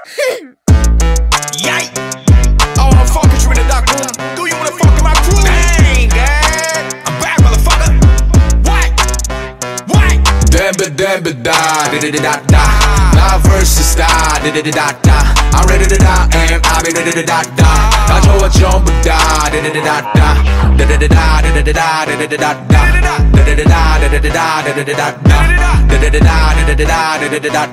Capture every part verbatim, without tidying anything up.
Yay! I wanna fuck with you in the dark room. Do you wanna fuck in my crew? Dang, dad. I'm back, motherfucker. What? What? Damn it, damn it, da, da da da da da. Now versus da, da da da da da. I'm ready to die and I'll be ready to da da. 나 좋아 전부 다, da da da da da. Da da da da da da da da da da da da. Da da da da da da da da da da da da. Da da da da da da da da da da da.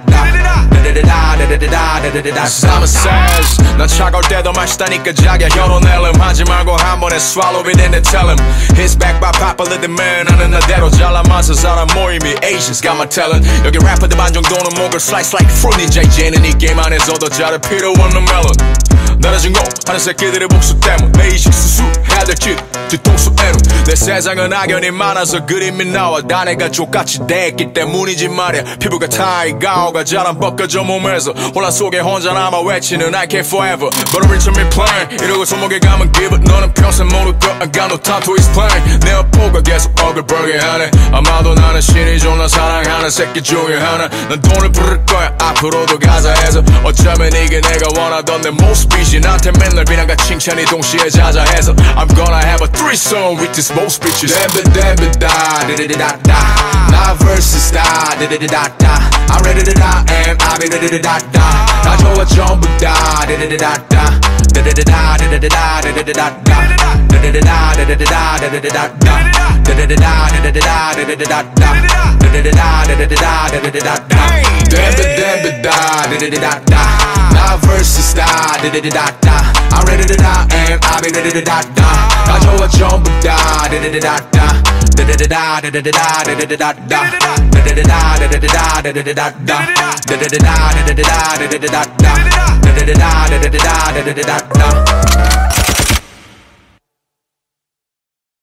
Summer says 난 차가울 때도 마시다니까 자기야 결혼할래 하지 말고 한 번에 swallow it and then tell him His back by popular demand 나는 나대로 잘라맞은 사람 모임이 Asians got my telling 여기 래퍼들 반 정도는 목을 slice like fruity 제이제이는 이 게임 안에서도 잘할 필요 없는 멜론 나는 증오하는 새끼들의 복수 때문 베이식 수수 해야 될 길 뒤통수 애로 내 세상은 악연이 많아서 그림이 나와 다 내가 족같이 됐기 때문이지 말이야 피부가 타이가오가 잘 안 벗겨져 몸에서 혼란 속에 혼자 남아 외치는 I can't forever But reach me plain 이러고 손목에 감은 give it 너는 평생 모를 거 I got no time to explain 내 어포가 계속 어글벌게 하네 아마도 나는 신이 존나 사랑하는 새끼 중에 하나 난 돈을 부를 거야 앞으로도 가사에서 어쩌면 이게 내가 원하던 내 모습이지 나한테 맨날 비난과 칭찬이 동시에 자자해서 I'm gonna have a threesome with these most bitches Damn it, damn it, da, da da da da. Now versus da, da da da da da. I'm ready to die and I'll be ready to da da. 나 좋아 전부 다, da da da da da. Da da da da da da da da da da da. Da da da da da da da da da da da. Da da da da da da da da da da da. Da da da da da da da da da da da. Damn it, damn it, da, da da da da da. Now versus da, da da da da da. I'm ready to die and I'll be ready to da da. 나 좋아 전부 다, da da da da da. Da da da da da da da da da da da. Da da da da da da da da da da da. Da da da da da da da da da da da. Da da da da da da da da da da da.